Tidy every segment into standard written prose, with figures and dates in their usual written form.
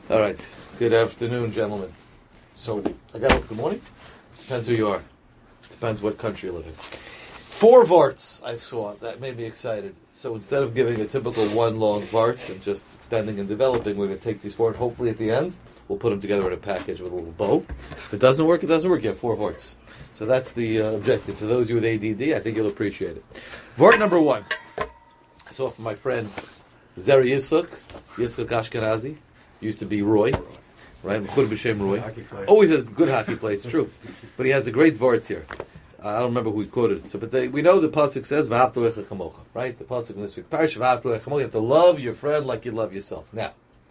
All right. Good afternoon, gentlemen. So, good morning. Depends who you are. Depends what country you live in. 4 varts I saw. That made me excited. So instead of giving a typical one long vart and just extending and developing, we're going to take these 4 and hopefully at the end we'll put them together in a package with a little bow. If it doesn't work, it doesn't work. You have 4 varts. So that's the objective. For those of you with ADD, I think you'll appreciate it. Vart number 1. I saw from my friend Zeri Yitzchak Ashkenazi. Used to be Roy, right? Mechud B'Shem Roy. Always has good hockey play, it's true. But he has a great vart here. I don't remember who he quoted. So, we know the pasuk says, "V'ahavta l'recha kamocha," right? The pasuk in this week, Parish V'ahavta l'recha kamocha. You have to love your friend like you love yourself. Now,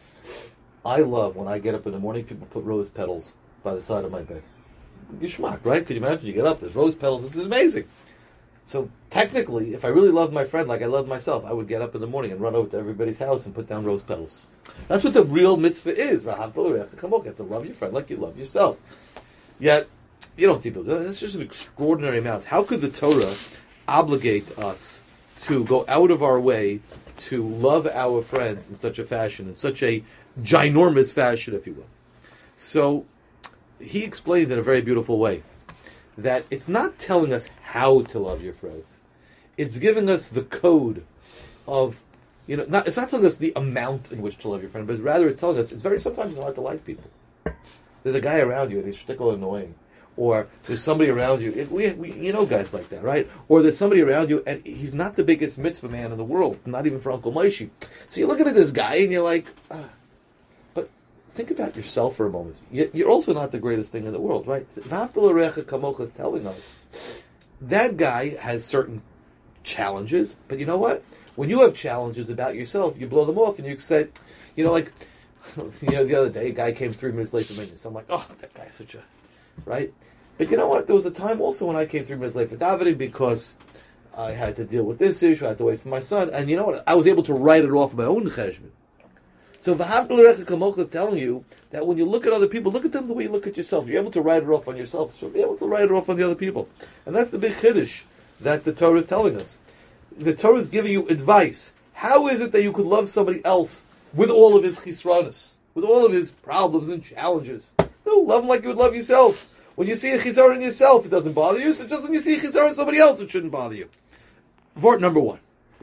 I love when I get up in the morning, people put rose petals by the side of my bed. Geschmack, right? Could you imagine? You get up, there's rose petals. This is amazing. So technically, if I really loved my friend like I loved myself, I would get up in the morning and run over to everybody's house and put down rose petals. That's what the real mitzvah is. You have to love your friend like you love yourself. Yet, you don't see people doing this. It's just an extraordinary amount. How could the Torah obligate us to go out of our way to love our friends in such a fashion, in such a ginormous fashion, if you will? So, he explains in a very beautiful way that it's not telling us how to love your friends. It's giving us the code of, it's not telling us the amount in which to love your friend, but rather it's telling us sometimes it's hard to like people. There's a guy around you and he's shtickle annoying. Or there's somebody around you, we guys like that, right? Or there's somebody around you and he's not the biggest mitzvah man in the world, not even for Uncle Moshe. So you're looking at this guy and you're like, but think about yourself for a moment. You're also not the greatest thing in the world, right? V'ahavta l'recha kamocha is telling us that guy has certain challenges, but you know what? When you have challenges about yourself, you blow them off and you say, the other day a guy came 3 minutes late to me, so I'm like, oh, that guy's such a, right? But you know what? There was a time also when I came 3 minutes late for davening because I had to deal with this issue, I had to wait for my son, and you know what? I was able to write it off my own cheshbon. So V'ahavta l'recha kamocha is telling you that when you look at other people, look at them the way you look at yourself. You're able to write it off on yourself, so you're able to write it off on the other people. And that's the big chiddush that the Torah is telling us. The Torah is giving you advice. How is it that you could love somebody else with all of his chisranis, with all of his problems and challenges? No, love him like you would love yourself. When you see a chizar in yourself, it doesn't bother you. So just when you see a chizar in somebody else, it shouldn't bother you. Vort number 1.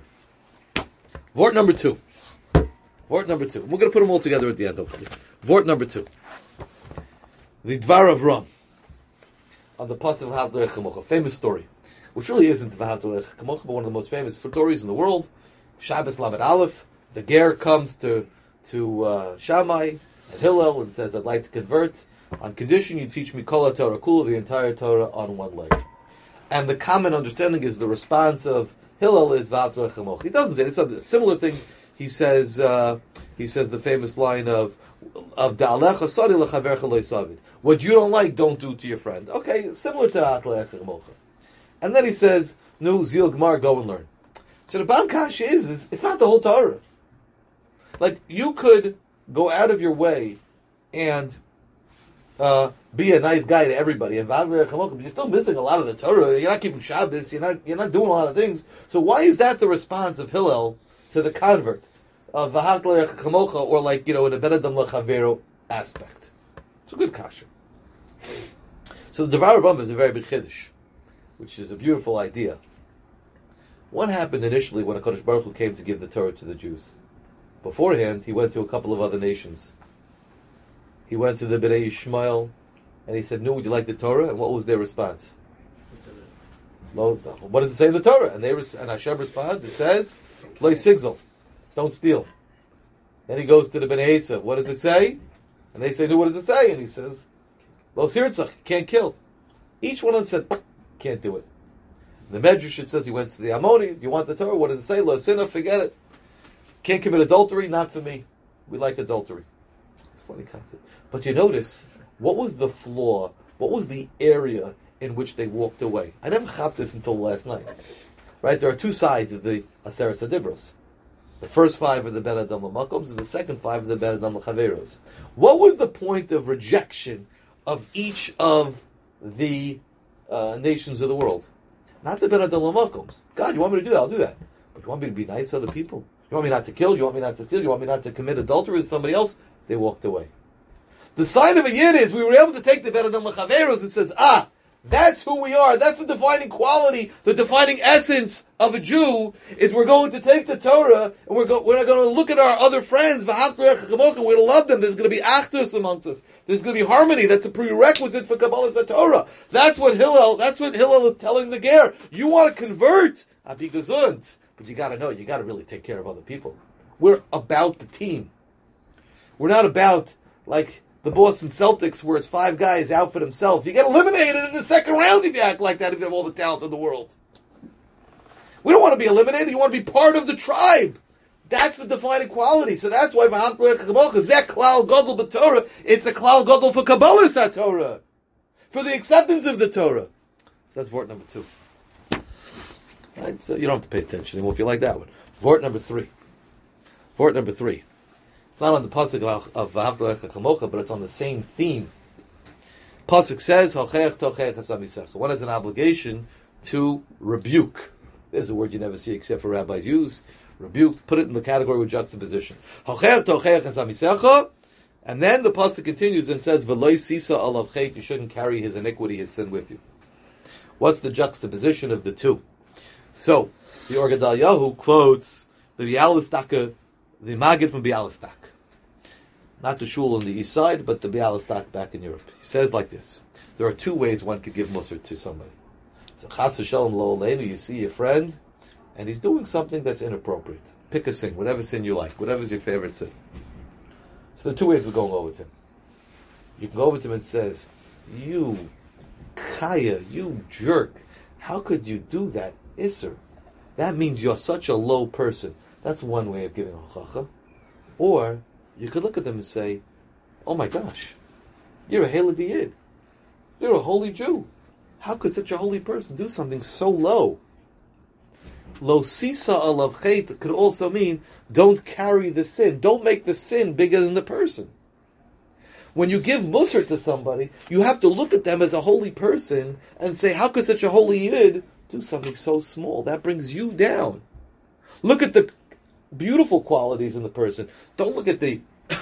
Vort number 2. Vort number 2. We're going to put them all together at the end, hopefully. Vort number 2. The Dvar of Ram. On the pasuk of V'ahavta l'recha kamocha. Famous story. Which really isn't V'ahavta l'recha kamocha, but one of the most famous stories in the world. Shabbos Lamed Aleph. The ger comes to Shammai and Hillel and says, I'd like to convert on condition you teach me Kol HaTorah Kula, the entire Torah, on one leg. And the common understanding is the response of Hillel is V'ahavta l'recha kamocha. He doesn't say it. It's a similar thing. He says the famous line of Da'alecha sadi lechavercha lo yisavid. What you don't like, don't do to your friend. Okay, similar to V'ahavta l'recha kamocha. And then he says, no, Zil Gemar, go and learn. So the Bam Kasha is it's not the whole Torah. Like, you could go out of your way and be a nice guy to everybody, and V'ahavta l'recha kamocha, but you're still missing a lot of the Torah. You're not keeping Shabbos. You're not doing a lot of things. So why is that the response of Hillel to the convert of V'ahavta l'recha kamocha, or in a Ben Adam L'Chavero aspect? It's a good kasha. So the Dvar of Ram is a very big chiddush, which is a beautiful idea. What happened initially when HaKadosh Baruch Hu came to give the Torah to the Jews? Beforehand, he went to a couple of other nations. He went to the Bnei Yishmael, and he said, "No, would you like the Torah?" And what was their response? No. What does it say in the Torah? And Hashem responds, it says, Lo sigzol, don't steal. Then he goes to the Bnei Esav. What does it say? And they say, "No, what does it say?" And he says, Lo sirtzach, can't kill. Each one of them said, can't do it. The Medrash, it says he went to the Ammonis. You want the Torah? What does it say? Lo sinah, forget it. Can't commit adultery? Not for me. We like adultery. It's a funny concept. But you notice, what was the flaw? What was the area in which they walked away? I never chapped this until last night. Right? There are 2 sides of the Aseret Adibros. The first 5 are the Ben Adam L'Makoms, and the second 5 are the Ben Adam L'Chaveros. What was the point of rejection of each of the nations of the world? Not the Ben Adam L'Makoms. God, you want me to do that? I'll do that. But you want me to be nice to other people? You want me not to kill? You want me not to steal? You want me not to commit adultery with somebody else? They walked away. The sign of a Yid is we were able to take the Ben Adam L'Chaveros and says, that's who we are. That's the defining quality, the defining essence of a Jew, is we're going to take the Torah and we're not going to look at our other friends, we're going to love them. There's going to be achdus amongst us. There's going to be harmony. That's the prerequisite for Kabbalas Torah. That's what Hillel is telling the Ger. You want to convert, Abi Gesund, but you got to know, you got to really take care of other people. We're about the team. We're not about, like, the Boston Celtics, where it's 5 guys out for themselves. You get eliminated in the second round if you act like that, if you have all the talent in the world. We don't want to be eliminated. You want to be part of the tribe. That's the defining quality. So that's why it's a klal gadol b'Torah. It's a klal gadol for Kabbalas Torah, for the acceptance of the Torah. So that's vort number 2. Right? So you don't have to pay attention anymore if you like that one. Vort number 3. Vort number 3. It's not on the pasuk of V'ahavta L'Orecha Kamocha, but it's on the same theme. Pasuk says, "Hocheach tocheach hasamisecha." One has an obligation to rebuke. There's a word you never see except for rabbis use. Rebuke. Put it in the category with juxtaposition. Hocheach tocheach hasamisecha, and then the pasuk continues and says, "V'loi sisa alav chet." You shouldn't carry his iniquity, his sin, with you. What's the juxtaposition of the two? So the Or Gedalyahu quotes the Bialystaka, the Maggid from Bialystok. Not the shul on the east side, but the Bialystok back in Europe. He says like this: there are 2 ways one could give musar to somebody. So Chas v'Shalom lo aleinu, you see your friend, and he's doing something that's inappropriate. Pick a sin, whatever sin you like, whatever's your favorite sin. So there are 2 ways of going over to him. You can go over to him and says, "You Chaya, you jerk, how could you do that, Isser? That means you're such a low person." That's one way of giving a hochacha. Or you could look at them and say, "Oh my gosh, you're a Haled Yid. You're a holy Jew. How could such a holy person do something so low?" Lo sisa alav chet could also mean don't carry the sin. Don't make the sin bigger than the person. When you give musar to somebody, you have to look at them as a holy person and say, how could such a holy Yid do something so small? That brings you down. Look at the beautiful qualities in the person. Don't look at the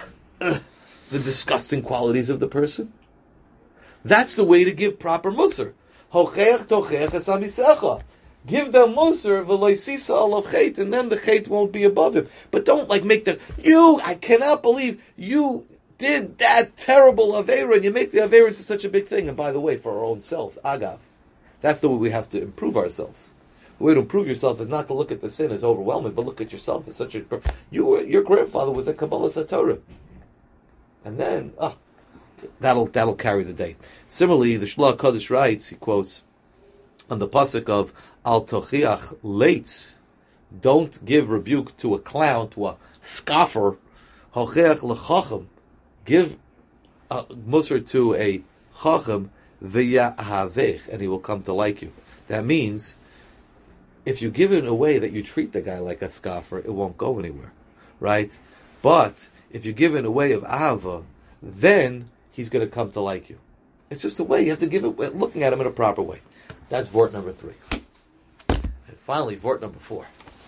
disgusting qualities of the person. That's the way to give proper musar. Hocheach tocheach hasamisecha. Give them musar v'lo sisa alav chet, and then the chet won't be above him. But don't make I cannot believe you did that terrible aveira, and you make the aveira into such a big thing. And by the way, for our own selves, agav, that's the way we have to improve ourselves. The way to improve yourself is not to look at the sin as overwhelming, but look at yourself as such a... Your grandfather was a Kabbalas Torah. And then, that'll carry the day. Similarly, the Shloach Kodesh writes, he quotes, on the pasuk of Al Tochiach Leitz, don't give rebuke to a clown, to a scoffer. Hocheach L'chacham, give musar to a chacham, v'yahavech, and he will come to like you. That means, if you give it in a way that you treat the guy like a scoffer, it won't go anywhere, right? But if you give it in a way of ahava, then he's going to come to like you. It's just a way. You have to give it, looking at him in a proper way. That's vort number 3. And finally, vort number 4.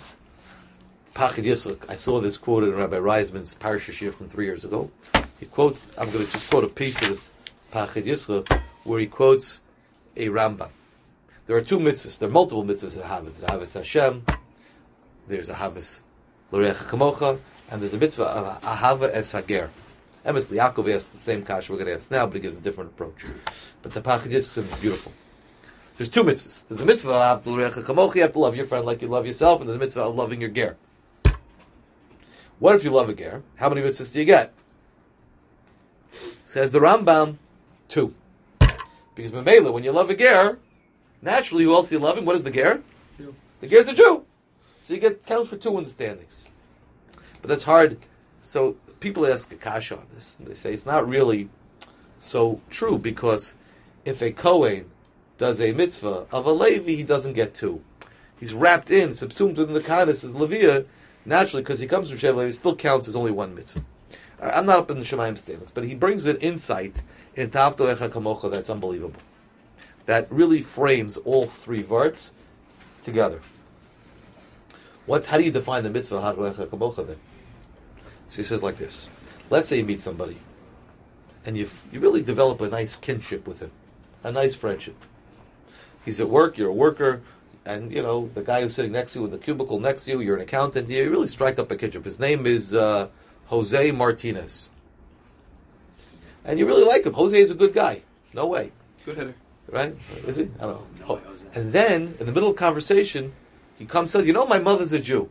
Pachid Yisroch. I saw this quoted in Rabbi Reisman's Parsha Shir from 3 years ago. He quotes, I'm going to just quote a piece of this Pachid Yisroch, where he quotes a Rambam. There are 2 mitzvahs. There are multiple mitzvahs in Ahavas. There's Ahavas Hashem, there's Ahavas L'Orecha Kamocha, and there's a mitzvah of Ahava Es Hager. Emes Liakov asks the same kash we're going to ask now, but he gives a different approach. But the Pachid Yisroch is beautiful. There's 2 mitzvahs. There's a mitzvah of Ahava L'Orecha Kamocha, you have to love your friend like you love yourself, and there's a mitzvah of loving your ger. What if you love a ger? How many mitzvahs do you get? Says the Rambam, 2. Because Memela, when you love a ger, naturally, who else are you loving? What is the ger? Jew. The ger's a Jew. So you get counts for 2 in the standings. But that's hard. So people ask a kasha on this. And they say it's not really so true, because if a Kohen does a mitzvah of a Levi, he doesn't get 2. He's wrapped in, subsumed within the Kahanis as Leviah, naturally, because he comes from Shev Levi, it still counts as only 1 mitzvah. I'm not up in the Shemayim statements, but he brings an insight in Ta'avto Lecha Kamocha that's unbelievable. That really frames all 3 varts together. How do you define the mitzvah Ta'avto Lecha Kamocha then? So he says like this: let's say you meet somebody, and you really develop a nice kinship with him, a nice friendship. He's at work, you're a worker, and the guy who's sitting next to you in the cubicle next to you, you're an accountant. You really strike up a kinship. His name is Jose Martinez, and you really like him. Jose is a good guy. No way. Good hitter. Right? Is he? I don't know. No way, Jose. And then, in the middle of conversation, he comes and says, my mother's a Jew.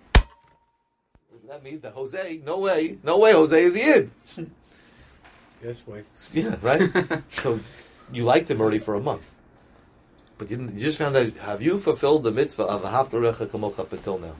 That means that Jose, no way, Jose is Yid. Yes, way. Yeah, right? So, you liked him already for a month. But you just found out, have you fulfilled the mitzvah of Ahavta Recha Kamocha up until now?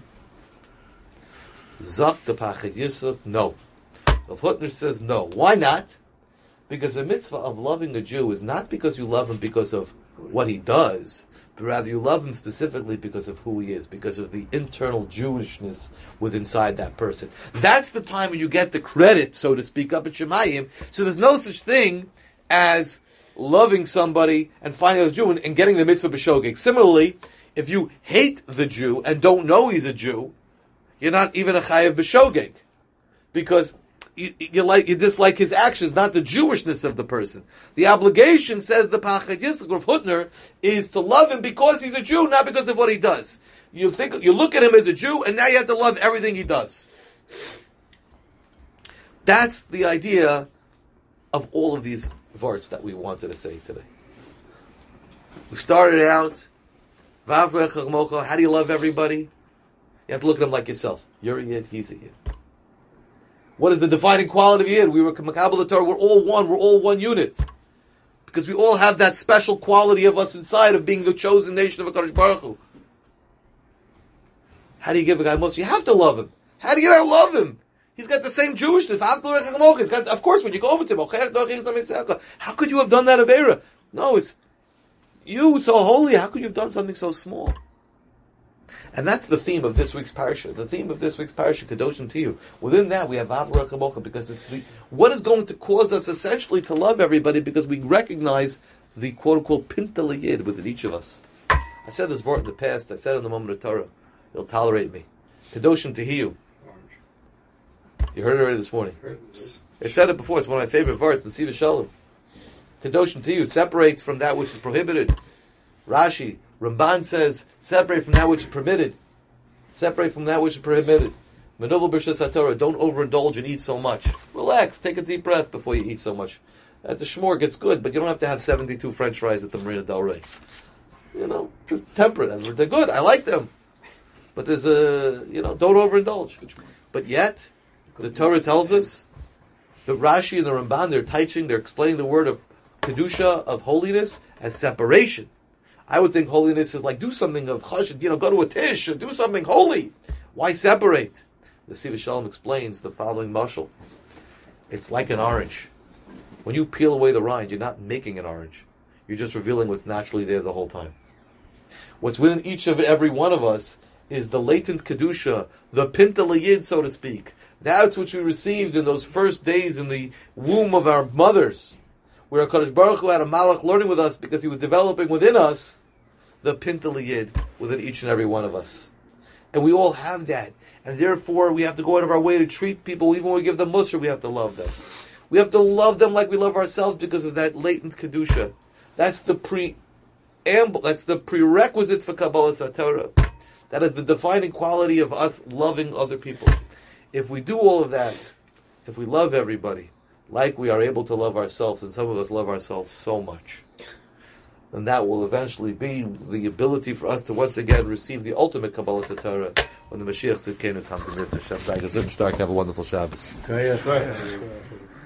Zak the Pachid Yisuk, no. The Hutner says no. Why not? Because the mitzvah of loving a Jew is not because you love him because of what he does, but rather you love him specifically because of who he is, because of the internal Jewishness within inside that person. That's the time when you get the credit, so to speak, up at Shemayim. So there's no such thing as loving somebody and finding out a Jew and getting the mitzvah b'shogeg. Similarly, if you hate the Jew and don't know he's a Jew, you're not even a chayav b'shogeg, because you dislike his actions, not the Jewishness of the person. The obligation, says the Pachid Yisuk Rav Hutner, is to love him because he's a Jew, not because of what he does. You look at him as a Jew, and now you have to love everything he does. That's the idea of all of these words that we wanted to say today. We started out, how do you love everybody? You have to look at him like yourself. You're a Yid, he's a Yid. What is the defining quality of Yid? We were Makabel the Torah, we're all one unit. Because we all have that special quality of us inside of being the chosen nation of HaKadosh Baruch Hu. How do you give a guy most? You have to love him. How do you not love him? He's got the same Jewishness. Of course, when you go over to him, how could you have done that Avera? No, it's you so holy. How could you have done something so small? And that's the theme of this week's parasha. The theme of this week's parasha, Kedoshim to you. Within that, we have Avra Chamocha, because it's what is going to cause us essentially to love everybody, because we recognize the quote-unquote Pinta L'Yid within each of us. I've said this word in the past. I said it in the moment of Torah. You'll tolerate me. Kedoshim to you. You heard it already this morning. I said it before. It's one of my favorite words, the Siva Shalom. Kedoshim to you. Separate from that which is prohibited. Rashi, Ramban says, separate from that which is permitted. Separate from that which is prohibited. Menuvel b'Shas HaTorah, don't overindulge and eat so much. Relax, take a deep breath before you eat so much. At the shmor gets good, but you don't have to have 72 French fries at the Marina Del Rey. Just temper it. They're good, I like them. But there's don't overindulge. But yet, the Torah tells us, the Rashi and the Ramban, they're explaining the word of Kedusha, of holiness, as separation. I would think holiness is like do something of chashed, go to a tish, or do something holy. Why separate? The Siva Shalom explains the following mashal. It's like an orange. When you peel away the rind, you're not making an orange. You're just revealing what's naturally there the whole time. What's within each of every one of us is the latent Kedusha, the Pinta L'Yid, so to speak. That's which we received in those first days in the womb of our mothers, where HaKadosh Baruch Hu had a malach learning with us because he was developing within us the Pinta L'Yid within each and every one of us. And we all have that. And therefore, we have to go out of our way to treat people, even when we give them mussar, we have to love them. We have to love them like we love ourselves because of that latent Kedusha. That's the preamble, that's the prerequisite for Kabbalas HaTorah. That is the defining quality of us loving other people. If we do all of that, if we love everybody, like we are able to love ourselves, and some of us love ourselves so much, then that will eventually be the ability for us to once again receive the ultimate Kabbalas HaTorah when the Mashiach Tzidkenu comes in Mitzvah Shem. Have a wonderful Shabbos.